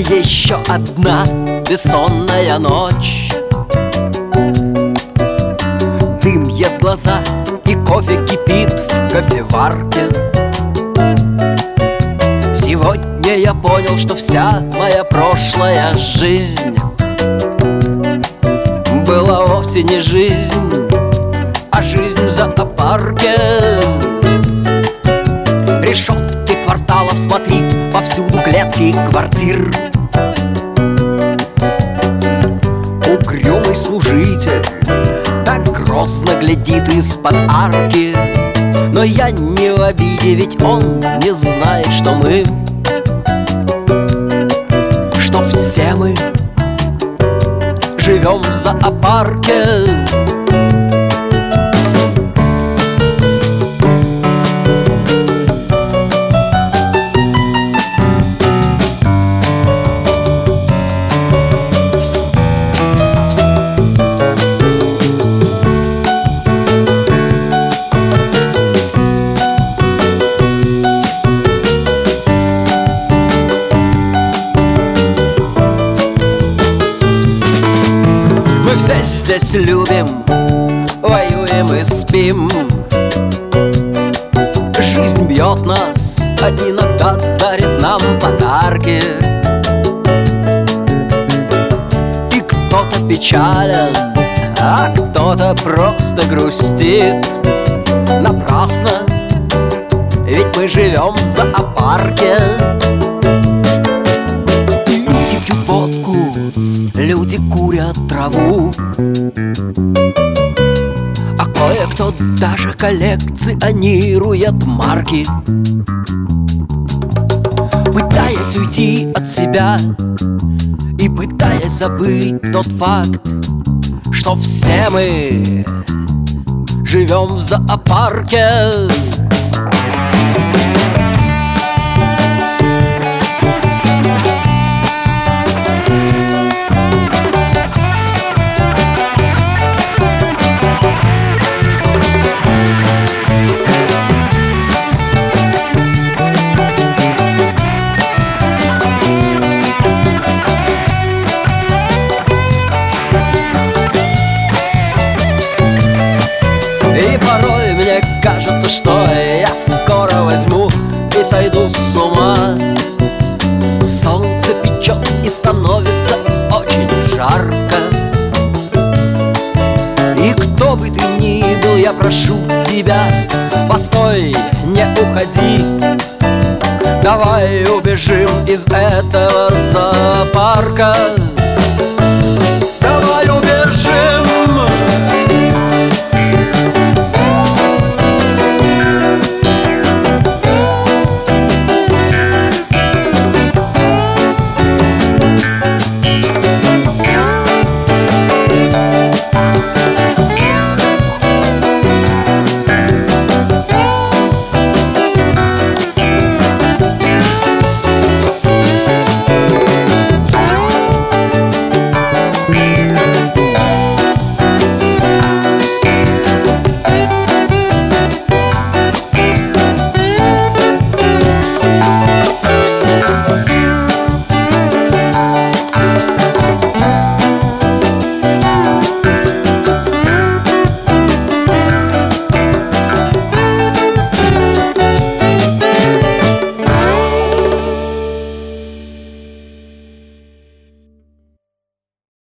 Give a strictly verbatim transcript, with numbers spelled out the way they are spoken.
еще одна бессонная ночь. Дым ест глаза, и кофе кипит в кофеварке. Сегодня я понял, что вся моя прошлая жизнь была вовсе не жизнь, а жизнь в зоопарке. Решетки кварталов, смотри, повсюду клетки квартир. Угрюмый служитель так грозно глядит из-под арки. Но я не в обиде, ведь он не знает, что мы, что все мы живем в зоопарке. Мы все здесь любим, воюем и спим. Жизнь бьет нас, а иногда дарит нам подарки. И кто-то печален, а кто-то просто грустит. Напрасно, ведь мы живем в зоопарке. Люди пьют водку, люди курят траву, а кое-кто даже коллекционирует марки. Пытаясь уйти от себя и пытаясь забыть тот факт, что все мы живем в зоопарке. И порой мне кажется, что я скоро возьму и сойду с ума. Солнце печет и становится очень жарко. И кто бы ты ни был, я прошу тебя, постой, не уходи. Давай убежим из этого зоопарка.